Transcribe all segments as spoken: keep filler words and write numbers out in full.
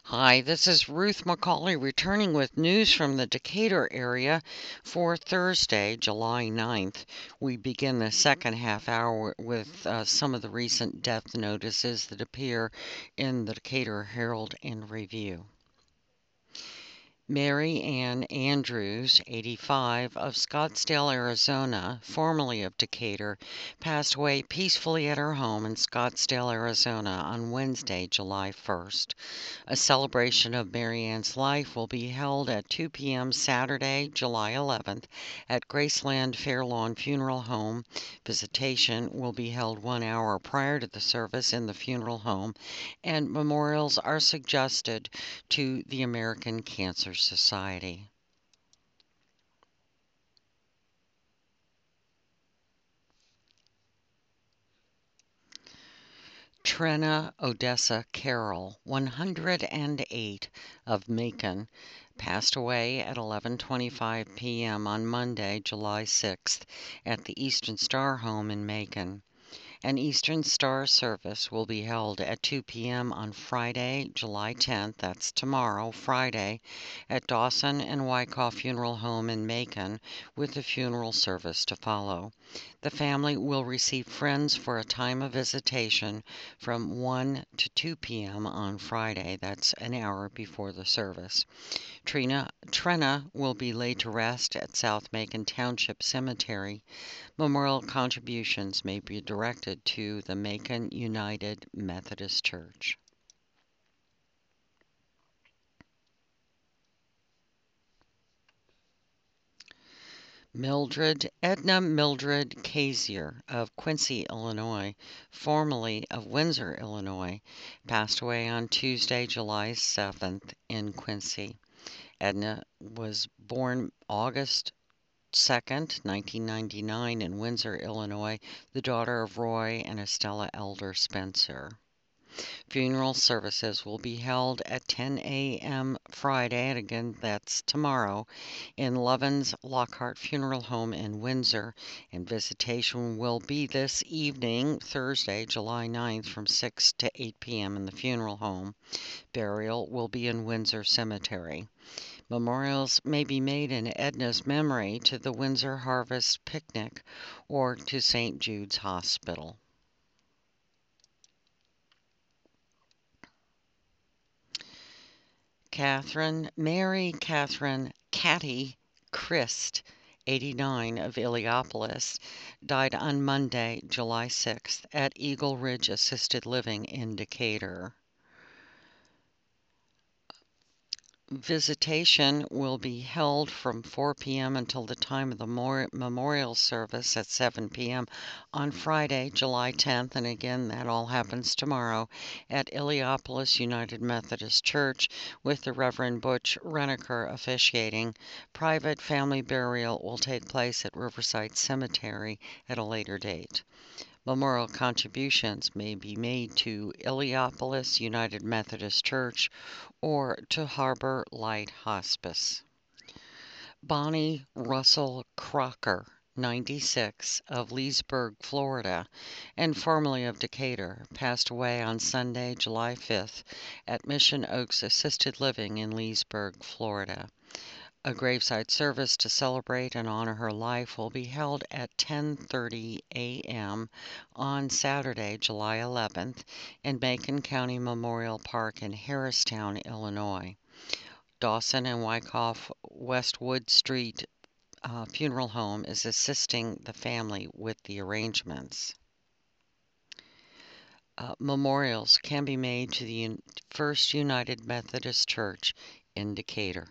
Hi, this is Ruth McCauley returning with news from the Decatur area for Thursday, July ninth. We begin the second half hour with uh, some of the recent death notices that appear in the Decatur Herald and Review. Mary Ann Andrews, eighty-five, of Scottsdale, Arizona, formerly of Decatur, passed away peacefully at her home in Scottsdale, Arizona on Wednesday, July first. A celebration of Mary Ann's life will be held at two p.m. Saturday, July eleventh, at Graceland Fairlawn Funeral Home. Visitation will be held one hour prior to the service in the funeral home, and memorials are suggested to the American Cancer Society. Trina Odessa Carroll, one hundred eight, of Macon, passed away at eleven twenty-five p.m. on Monday, July sixth, at the Eastern Star Home in Macon. An Eastern Star service will be held at two p.m. on Friday, July tenth, that's tomorrow, Friday, at Dawson and Wyckoff Funeral Home in Macon, with the funeral service to follow. The family will receive friends for a time of visitation from one to two p.m. on Friday, that's an hour before the service. Trina, Trina will be laid to rest at South Macon Township Cemetery. Memorial contributions may be directed to the Macon United Methodist Church. Mildred, Edna Mildred Kasier of Quincy, Illinois, formerly of Windsor, Illinois, passed away on Tuesday, July seventh in Quincy. Edna was born August second, nineteen ninety-nine, in Windsor, Illinois, the daughter of Roy and Estella Elder Spencer. Funeral services will be held at ten a.m. Friday, and again that's tomorrow, in Lovin's Lockhart Funeral Home in Windsor, and visitation will be this evening, Thursday, July ninth, from six to eight p.m. in the funeral home. Burial will be in Windsor Cemetery. Memorials may be made in Edna's memory to the Windsor Harvest Picnic or to Saint Jude's Hospital. Catherine, Mary Catherine Catty Christ, eighty-nine, of Illiopolis, died on Monday, July sixth, at Eagle Ridge Assisted Living in Decatur. Visitation will be held from four p.m. until the time of the memorial service at seven p.m. on Friday, July tenth, and again that all happens tomorrow at Illiopolis United Methodist Church with the Reverend Butch Renaker officiating. Private family burial will take place at Riverside Cemetery at a later date. Memorial contributions may be made to Illiopolis United Methodist Church or to Harbor Light Hospice. Bonnie Russell Crocker, ninety-six, of Leesburg, Florida, and formerly of Decatur, passed away on Sunday, July fifth, at Mission Oaks Assisted Living in Leesburg, Florida. A graveside service to celebrate and honor her life will be held at ten thirty a.m. on Saturday, July eleventh, in Macon County Memorial Park in Harristown, Illinois. Dawson and Wyckoff Westwood Street uh, Funeral Home is assisting the family with the arrangements. Uh, memorials can be made to the First United Methodist Church in Decatur.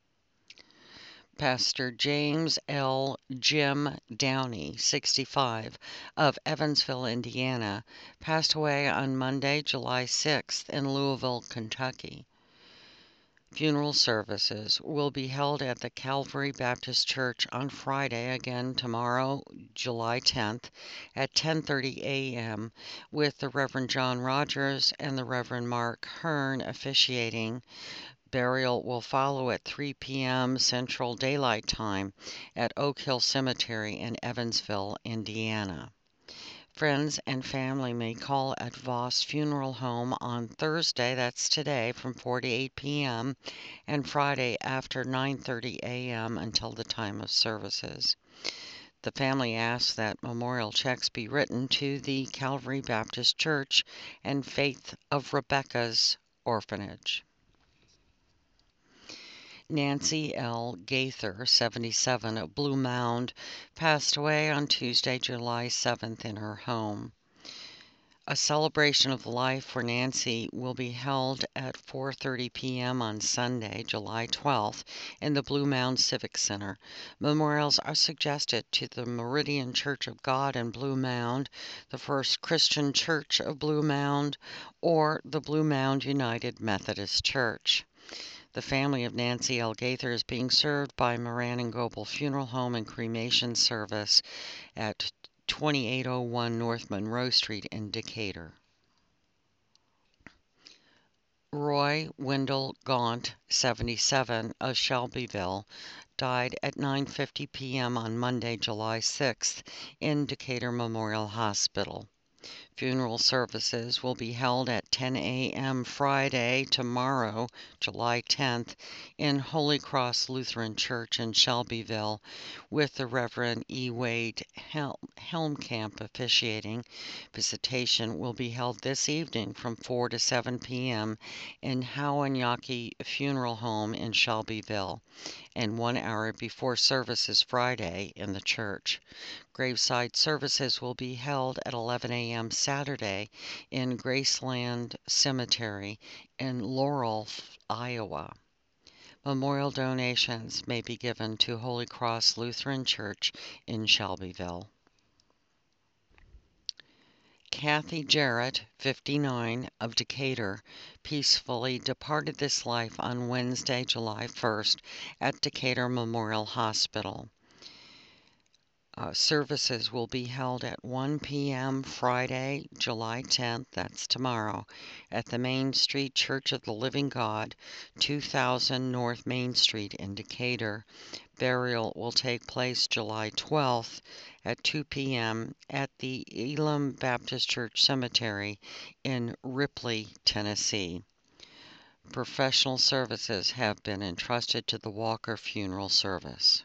Pastor James L. Jim Downey, sixty-five, of Evansville, Indiana, passed away on Monday, July sixth, in Louisville, Kentucky. Funeral services will be held at the Calvary Baptist Church on Friday, again tomorrow, July tenth, at ten thirty a.m., with the Reverend John Rogers and the Reverend Mark Hearn officiating. Burial will follow at three p.m. Central Daylight Time at Oak Hill Cemetery in Evansville, Indiana. Friends and family may call at Voss Funeral Home on Thursday, that's today, from four to eight p.m., and Friday after nine thirty a.m. until the time of services. The family asks that memorial checks be written to the Calvary Baptist Church and Faith of Rebecca's Orphanage. Nancy L. Gaither, seventy-seven, of Blue Mound, passed away on Tuesday, July seventh, in her home. A celebration of life for Nancy will be held at four thirty p.m. on Sunday, July twelfth, in the Blue Mound Civic Center. Memorials are suggested to the Meridian Church of God in Blue Mound, the First Christian Church of Blue Mound, or the Blue Mound United Methodist Church. The family of Nancy L. Gaither is being served by Moran and Goebel Funeral Home and Cremation Service at twenty-eight oh one North Monroe Street in Decatur. Roy Wendell Gaunt, seventy-seven, of Shelbyville, died at nine fifty p.m. on Monday, July sixth, in Decatur Memorial Hospital. Funeral services will be held at ten a.m. Friday, tomorrow, July tenth, in Holy Cross Lutheran Church in Shelbyville, with the Reverend E. Wade Hel- Helmkamp officiating. Visitation will be held this evening from four to seven p.m. in Howanyaki Funeral Home in Shelbyville, and one hour before services Friday in the church. Graveside services will be held at eleven a.m. Saturday in Graceland Cemetery in Laurel, Iowa. Memorial donations may be given to Holy Cross Lutheran Church in Shelbyville. Kathy Jarrett, fifty-nine, of Decatur, peacefully departed this life on Wednesday, July first, at Decatur Memorial Hospital. Uh, services will be held at one p.m. Friday, July tenth, that's tomorrow, at the Main Street Church of the Living God, two thousand North Main Street in Decatur. Burial will take place July twelfth at two p.m. at the Elam Baptist Church Cemetery in Ripley, Tennessee. Professional services have been entrusted to the Walker Funeral Service.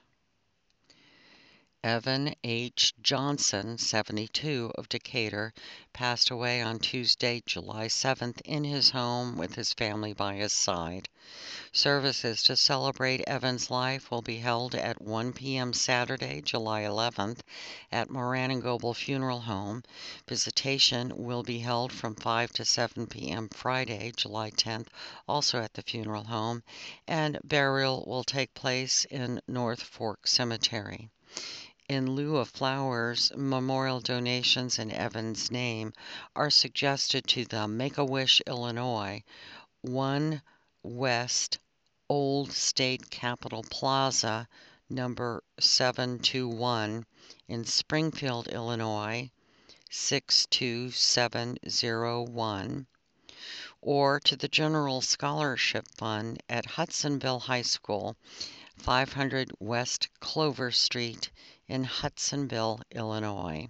Evan H. Johnson, seventy-two, of Decatur, passed away on Tuesday, July seventh, in his home with his family by his side. Services to celebrate Evan's life will be held at one p.m. Saturday, July eleventh, at Moran and Goebel Funeral Home. Visitation will be held from five to seven p.m. Friday, July tenth, also at the funeral home, and burial will take place in North Fork Cemetery. In lieu of flowers, memorial donations in Evan's name are suggested to the Make-A-Wish, Illinois, one West Old State Capitol Plaza, number seven two one, in Springfield, Illinois, six two seven zero one, or to the General Scholarship Fund at Hudsonville High School, five hundred West Clover Street, in Hudsonville, Illinois.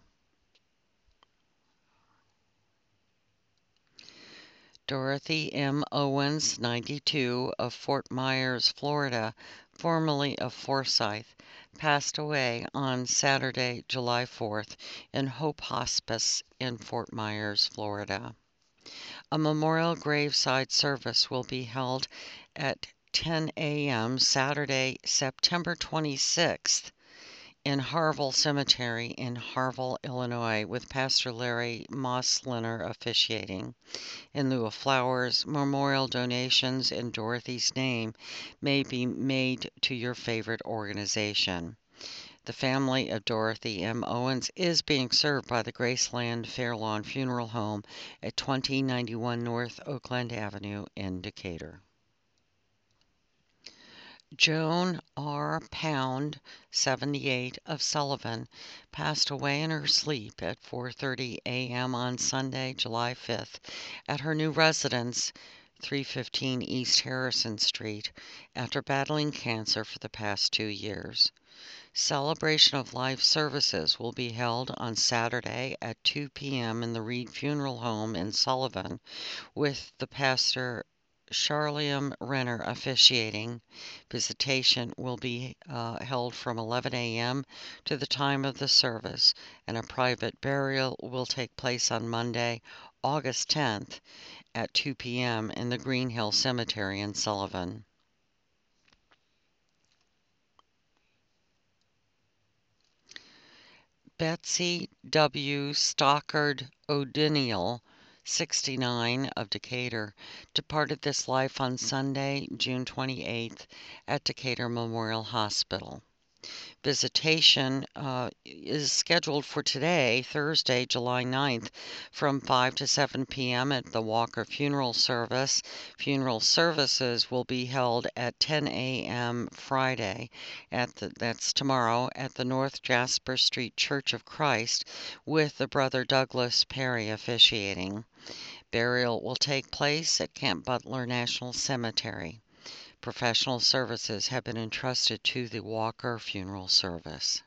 Dorothy M. Owens, ninety-two, of Fort Myers, Florida, formerly of Forsyth, passed away on Saturday, July fourth, in Hope Hospice in Fort Myers, Florida. A memorial graveside service will be held at ten a.m. Saturday, September twenty-sixth, in Harville Cemetery in Harville, Illinois, with Pastor Larry Mossliner officiating. In lieu of flowers, memorial donations in Dorothy's name may be made to your favorite organization. The family of Dorothy M. Owens is being served by the Graceland Fairlawn Funeral Home at twenty ninety-one North Oakland Avenue in Decatur. Joan R. Pound, seventy-eight, of Sullivan, passed away in her sleep at four thirty a.m. on Sunday, July fifth, at her new residence, three fifteen East Harrison Street, after battling cancer for the past two years. Celebration of Life services will be held on Saturday at two p.m. in the Reed Funeral Home in Sullivan, with the pastor Charliam Renner officiating. Visitation will be uh, held from eleven a.m. to the time of the service, and a private burial will take place on Monday, August tenth at two p.m. in the Green Hill Cemetery in Sullivan. Betsy W. Stockard O'Diniel, sixty-nine, of Decatur, departed this life on Sunday, June twenty-eighth, at Decatur Memorial Hospital. Visitation uh, is scheduled for today, Thursday, July ninth, from five to seven p.m. at the Walker Funeral Service. Funeral services will be held at ten a.m. Friday, at the, that's tomorrow, at the North Jasper Street Church of Christ, with the Brother Douglas Perry officiating. Burial will take place at Camp Butler National Cemetery. Professional services have been entrusted to the Walker Funeral Service.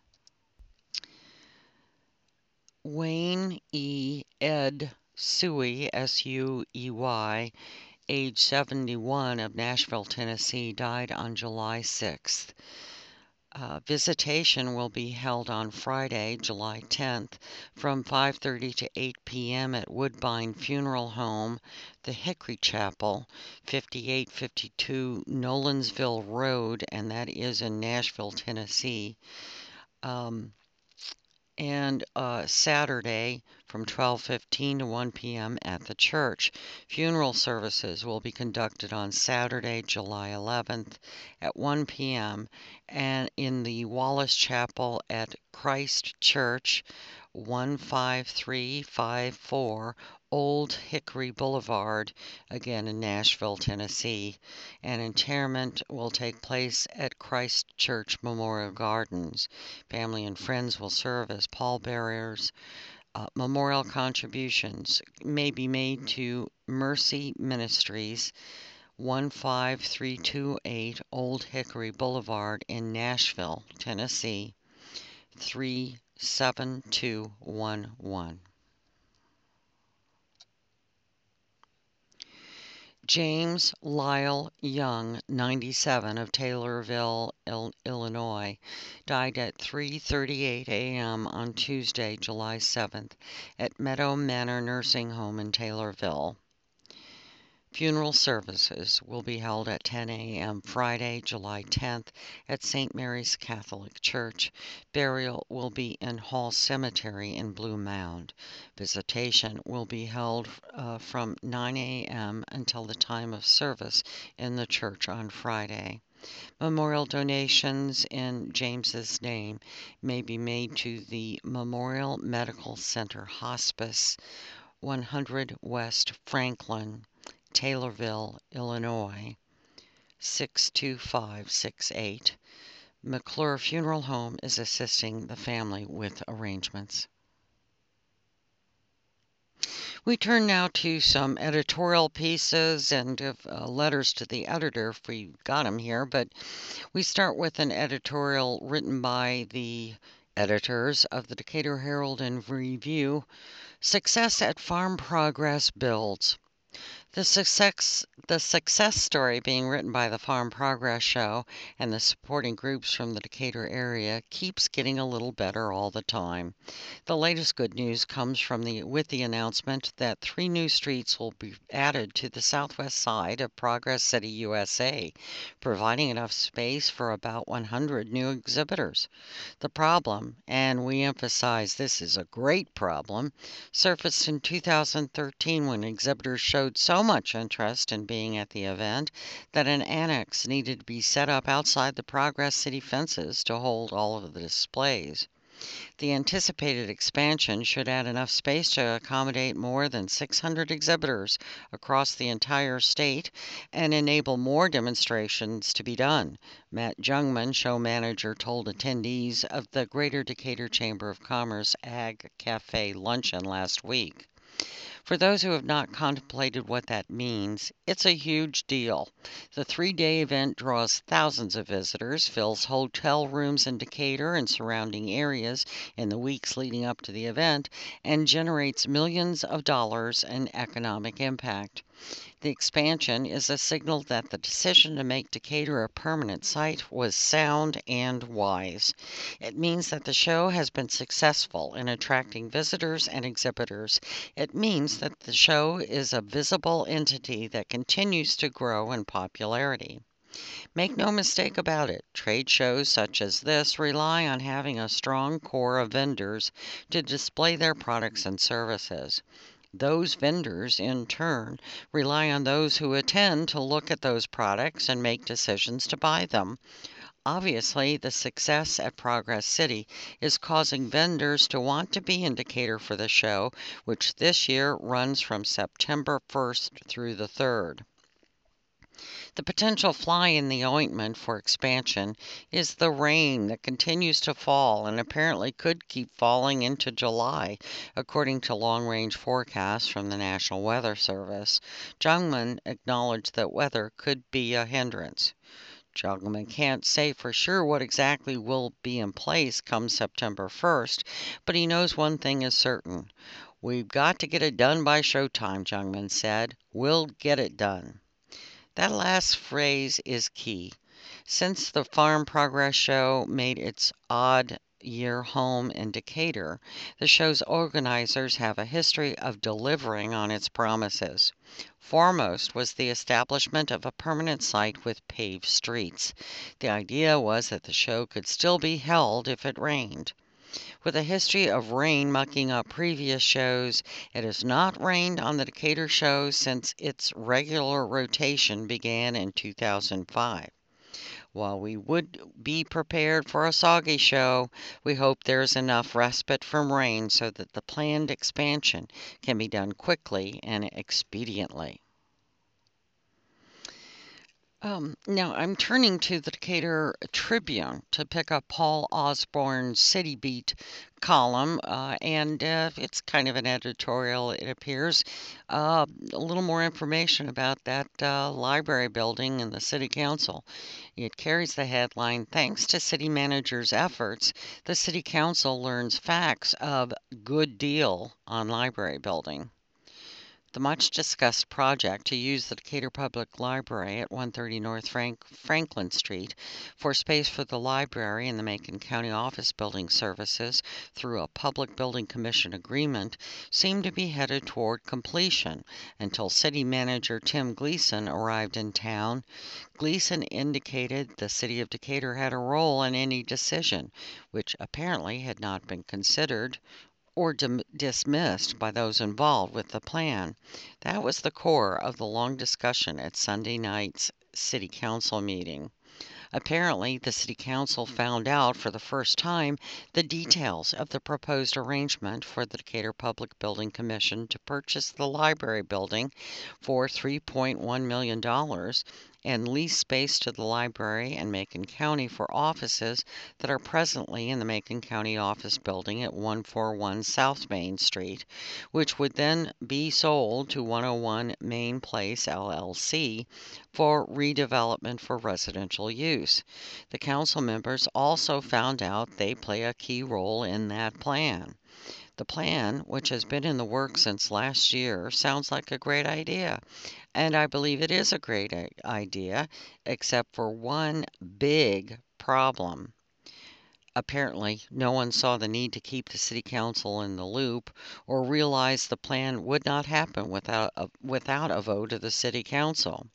Wayne E. Ed Suey, S U E Y, age seventy-one, of Nashville, Tennessee, died on July sixth. Uh, visitation will be held on Friday, July tenth, from five thirty to eight p.m. at Woodbine Funeral Home, the Hickory Chapel, fifty-eight fifty-two Nolensville Road, and that is in Nashville, Tennessee. Um, and uh, Saturday from twelve fifteen to one p.m. at the church. Funeral services will be conducted on Saturday, July eleventh at one p.m. and in the Wallace Chapel at Christ Church, one five three five four Old Hickory Boulevard, again in Nashville, Tennessee. An interment will take place at Christ Church Memorial Gardens. Family and friends will serve as pallbearers. Uh, memorial contributions may be made to Mercy Ministries, one five three two eight Old Hickory Boulevard in Nashville, Tennessee, three seven two one one. James Lyle Young, ninety-seven, of Taylorville, Illinois, died at three thirty-eight a.m. on Tuesday, July seventh, at Meadow Manor Nursing Home in Taylorville. Funeral services will be held at ten a.m. Friday, July tenth, at Saint Mary's Catholic Church. Burial will be in Hall Cemetery in Blue Mound. Visitation will be held uh, from nine a.m. until the time of service in the church on Friday. Memorial donations in James's name may be made to the Memorial Medical Center Hospice, one hundred West Franklin, Taylorville, Illinois, six two five six eight. McClure Funeral Home is assisting the family with arrangements. We turn now to some editorial pieces and uh, letters to the editor if we got them here, but we start with an editorial written by the editors of the Decatur Herald and Review. Success at Farm Progress Builds. The success, the success story being written by the Farm Progress Show and the supporting groups from the Decatur area keeps getting a little better all the time. The latest good news comes from the with the announcement that three new streets will be added to the southwest side of Progress City, U S A, providing enough space for about one hundred new exhibitors. The problem, and we emphasize this is a great problem, surfaced in two thousand thirteen when exhibitors showed so much interest in being at the event that an annex needed to be set up outside the Progress City fences to hold all of the displays. The anticipated expansion should add enough space to accommodate more than six hundred exhibitors across the entire state and enable more demonstrations to be done, Matt Jungman, show manager, told attendees of the Greater Decatur Chamber of Commerce Ag Cafe luncheon last week. For those who have not contemplated what that means, it's a huge deal. The three-day event draws thousands of visitors, fills hotel rooms in Decatur and surrounding areas in the weeks leading up to the event, and generates millions of dollars in economic impact. The expansion is a signal that the decision to make Decatur a permanent site was sound and wise. It means that the show has been successful in attracting visitors and exhibitors. It means that the show is a visible entity that continues to grow in popularity. Make no mistake about it, trade shows such as this rely on having a strong core of vendors to display their products and services. Those vendors, in turn, rely on those who attend to look at those products and make decisions to buy them. Obviously, the success at Progress City is causing vendors to want to be in Decatur for the show, which this year runs from September first through the third. The potential fly in the ointment for expansion is the rain that continues to fall and apparently could keep falling into July, according to long-range forecasts from the National Weather Service. Jungmann acknowledged that weather could be a hindrance. Jungmann can't say for sure what exactly will be in place come September first, but he knows one thing is certain. We've got to get it done by showtime, Jungmann said. We'll get it done. That last phrase is key. Since the Farm Progress Show made its odd year home in Decatur, the show's organizers have a history of delivering on its promises. Foremost was the establishment of a permanent site with paved streets. The idea was that the show could still be held if it rained. With a history of rain mucking up previous shows, it has not rained on the Decatur show since its regular rotation began in two thousand five. While we would be prepared for a soggy show, we hope there is enough respite from rain so that the planned expansion can be done quickly and expediently. Um, now I'm turning to the Decatur Tribune to pick up Paul Osborne's City Beat column, uh, and uh, it's kind of an editorial, it appears. Uh, a little more information about that uh, library building and the City Council. It carries the headline, "Thanks to City Manager's efforts, the City Council learns facts of good deal on library building." The much-discussed project to use the Decatur Public Library at one thirty North Frank- Franklin Street for space for the library and the Macon County Office Building Services through a Public Building Commission agreement seemed to be headed toward completion until City Manager Tim Gleason arrived in town. Gleason indicated the City of Decatur had a role in any decision, which apparently had not been considered or dim- dismissed by those involved with the plan. That was the core of the long discussion at Sunday night's City Council meeting. Apparently, the City Council found out for the first time the details of the proposed arrangement for the Decatur Public Building Commission to purchase the library building for three point one million dollars and lease space to the library and Macon County for offices that are presently in the Macon County Office Building at one forty-one South Main Street, which would then be sold to one oh one Main Place L L C for redevelopment for residential use. The council members also found out they play a key role in that plan. The plan, which has been in the works since last year, sounds like a great idea, and I believe it is a great idea, except for one big problem. Apparently, no one saw the need to keep the City Council in the loop or realized the plan would not happen without a, without a vote of the City Council.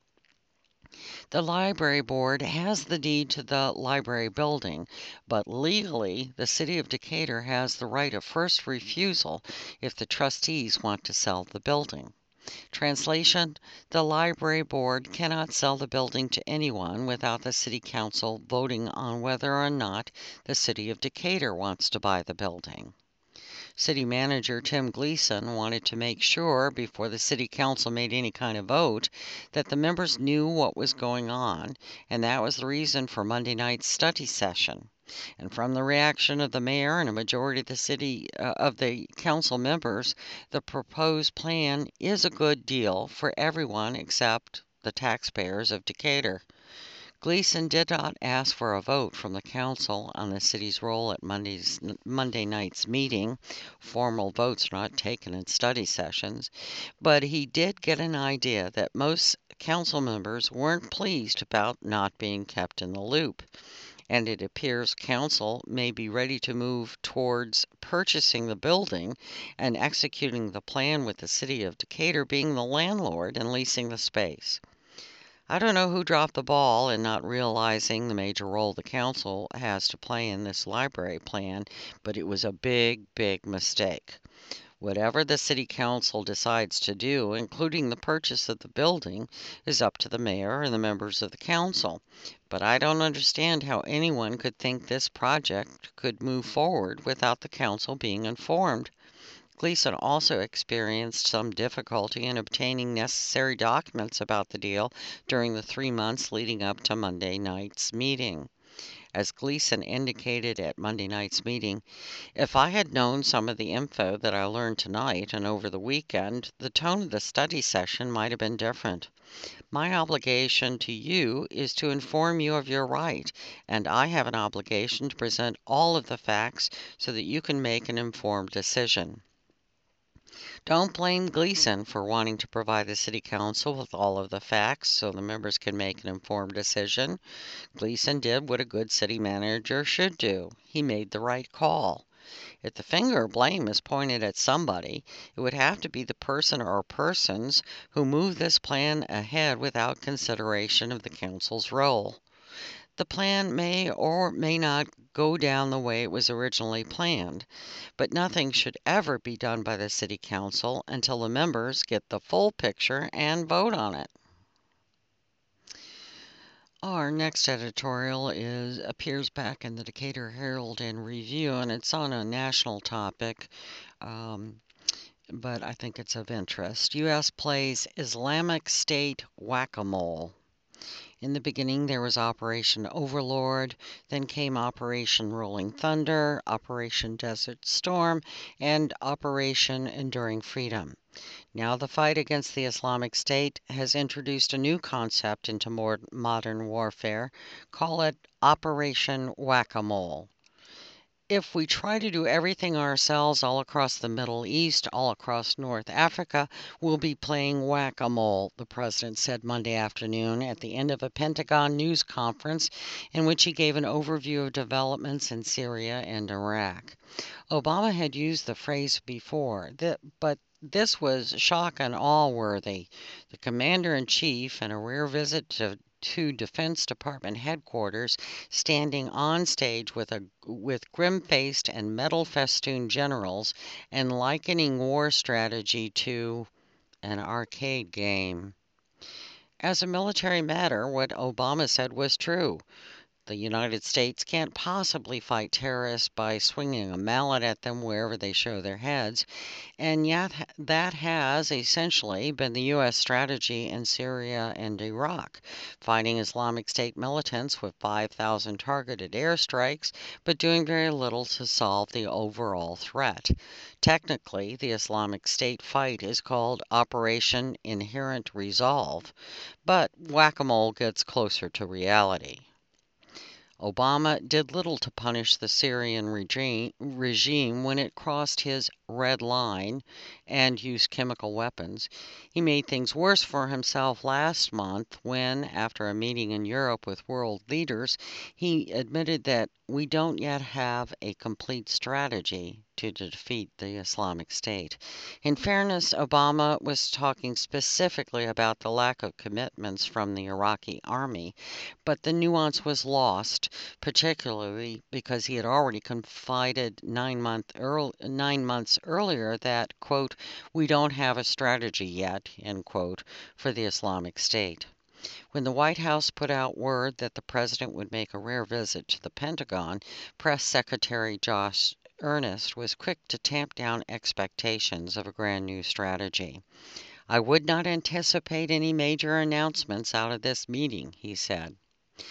The library board has the deed to the library building, but legally the City of Decatur has the right of first refusal if the trustees want to sell the building. Translation: the library board cannot sell the building to anyone without the City Council voting on whether or not the City of Decatur wants to buy the building. City Manager Tim Gleason wanted to make sure, before the City Council made any kind of vote, that the members knew what was going on, and that was the reason for Monday night's study session. And from the reaction of the mayor and a majority of the city uh, of the council members, the proposed plan is a good deal for everyone except the taxpayers of Decatur. Gleason did not ask for a vote from the council on the city's role at Monday's, Monday night's meeting. Formal votes are not taken in study sessions, but he did get an idea that most council members weren't pleased about not being kept in the loop, and it appears council may be ready to move towards purchasing the building and executing the plan with the city of Decatur being the landlord and leasing the space. I don't know who dropped the ball in not realizing the major role the council has to play in this library plan, but it was a big, big mistake. Whatever the city council decides to do, including the purchase of the building, is up to the mayor and the members of the council. But I don't understand how anyone could think this project could move forward without the council being informed. Gleason also experienced some difficulty in obtaining necessary documents about the deal during the three months leading up to Monday night's meeting. As Gleason indicated at Monday night's meeting, if I had known some of the info that I learned tonight and over the weekend, the tone of the study session might have been different. My obligation to you is to inform you of your right, and I have an obligation to present all of the facts so that you can make an informed decision. Don't blame Gleason for wanting to provide the city council with all of the facts so the members can make an informed decision. Gleason did what a good city manager should do. He made the right call. If the finger of blame is pointed at somebody, it would have to be the person or persons who moved this plan ahead without consideration of the council's role. The plan may or may not go down the way it was originally planned, but nothing should ever be done by the city council until the members get the full picture and vote on it. Our next editorial is appears back in the Decatur Herald and Review, and it's on a national topic, um, but I think it's of interest. U S plays Islamic State Whack-A-Mole. In the beginning, there was Operation Overlord, then came Operation Rolling Thunder, Operation Desert Storm, and Operation Enduring Freedom. Now the fight against the Islamic State has introduced a new concept into more modern warfare. Call it Operation Whack-A-Mole. If we try to do everything ourselves all across the Middle East, all across North Africa, we'll be playing whack-a-mole, the president said Monday afternoon at the end of a Pentagon news conference in which he gave an overview of developments in Syria and Iraq. Obama had used the phrase before, but this was shock and awe worthy. The commander-in-chief, in a rare visit to to Defense Department headquarters, standing on stage with a with grim-faced and medal-festooned generals, and likening war strategy to an arcade game. As a military matter, what Obama said was true. The United States can't possibly fight terrorists by swinging a mallet at them wherever they show their heads, and yet that has essentially been the U S strategy in Syria and Iraq, fighting Islamic State militants with five thousand targeted airstrikes, but doing very little to solve the overall threat. Technically, the Islamic State fight is called Operation Inherent Resolve, but whack-a-mole gets closer to reality. Obama did little to punish the Syrian regime, regime when it crossed his red line and used chemical weapons. He made things worse for himself last month when, after a meeting in Europe with world leaders, he admitted that we don't yet have a complete strategy to defeat the Islamic State. In fairness, Obama was talking specifically about the lack of commitments from the Iraqi army, but the nuance was lost, particularly because he had already confided nine, month earl- nine months earlier that, quote, we don't have a strategy yet, end quote, for the Islamic State. When the White House put out word that the president would make a rare visit to the Pentagon, Press Secretary Josh Earnest was quick to tamp down expectations of a grand new strategy. I would not anticipate any major announcements out of this meeting, he said.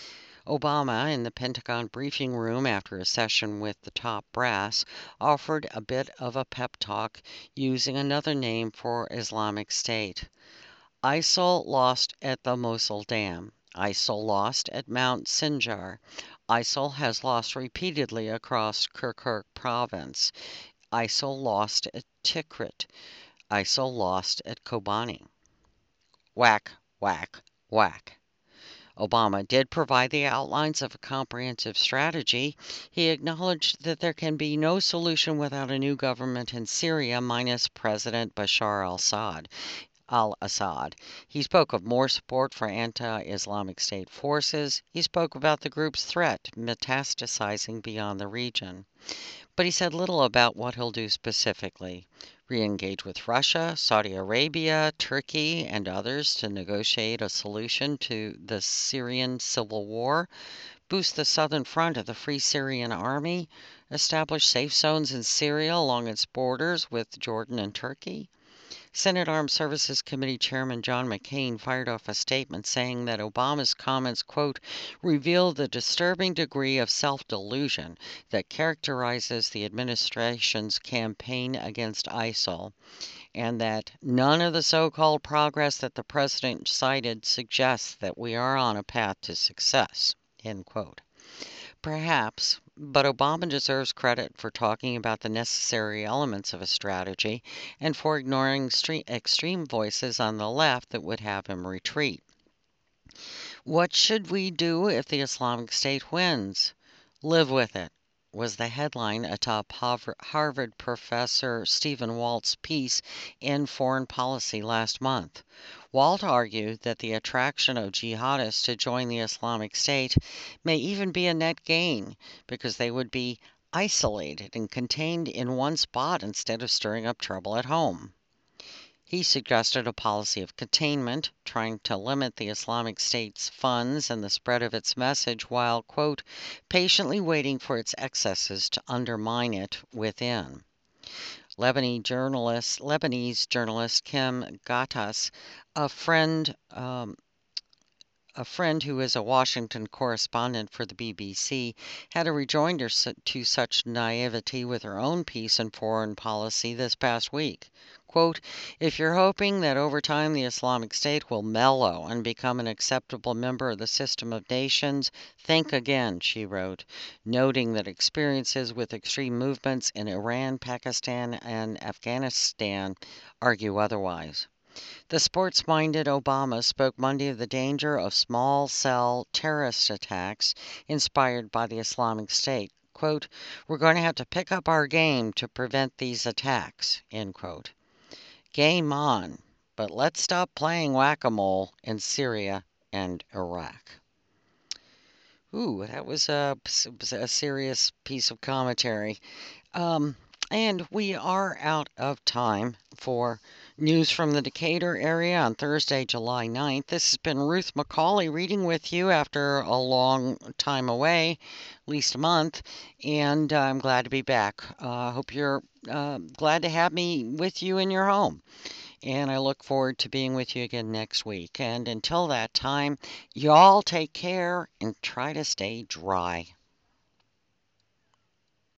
Obama, in the Pentagon briefing room after a session with the top brass, offered a bit of a pep talk using another name for Islamic State. ISIL lost at the Mosul Dam. ISIL lost at Mount Sinjar. ISIL has lost repeatedly across Kirkuk province. ISIL lost at Tikrit. ISIL lost at Kobani. Whack, whack, whack. Obama did provide the outlines of a comprehensive strategy. He acknowledged that there can be no solution without a new government in Syria minus President Bashar al-Assad. al-Assad. He spoke of more support for anti-Islamic State forces. He spoke about the group's threat metastasizing beyond the region. But he said little about what he'll do specifically. Re-engage with Russia, Saudi Arabia, Turkey, and others to negotiate a solution to the Syrian civil war, boost the southern front of the Free Syrian Army, establish safe zones in Syria along its borders with Jordan and Turkey. Senate Armed Services Committee Chairman John McCain fired off a statement saying that Obama's comments, quote, reveal the disturbing degree of self-delusion that characterizes the administration's campaign against ISIL, and that none of the so-called progress that the president cited suggests that we are on a path to success, end quote. Perhaps, but Obama deserves credit for talking about the necessary elements of a strategy and for ignoring extreme voices on the left that would have him retreat. What should we do if the Islamic State wins? Live with it, was the headline atop Harvard professor Stephen Walt's piece in Foreign Policy last month. Walt argued that the attraction of jihadists to join the Islamic State may even be a net gain because they would be isolated and contained in one spot instead of stirring up trouble at home. He suggested a policy of containment, trying to limit the Islamic State's funds and the spread of its message while, quote, patiently waiting for its excesses to undermine it within. Lebanese journalist, Lebanese journalist Kim Ghattas, a friend, um, a friend who is a Washington correspondent for the B B C, had a rejoinder to such naivety with her own piece in Foreign Policy this past week. Quote, if you're hoping that over time the Islamic State will mellow and become an acceptable member of the system of nations, think again, she wrote, noting that experiences with extreme movements in Iran, Pakistan, and Afghanistan argue otherwise. The sports-minded Obama spoke Monday of the danger of small-cell terrorist attacks inspired by the Islamic State. Quote, we're going to have to pick up our game to prevent these attacks, end quote. Game on, but let's stop playing whack-a-mole in Syria and Iraq. Ooh, that was a, a serious piece of commentary. Um, and we are out of time for news from the Decatur area on Thursday, July ninth. This has been Ruth McCauley reading with you after a long time away, at least a month, and uh, I'm glad to be back. I uh, hope you're uh, glad to have me with you in your home. And I look forward to being with you again next week. And until that time, y'all take care and try to stay dry.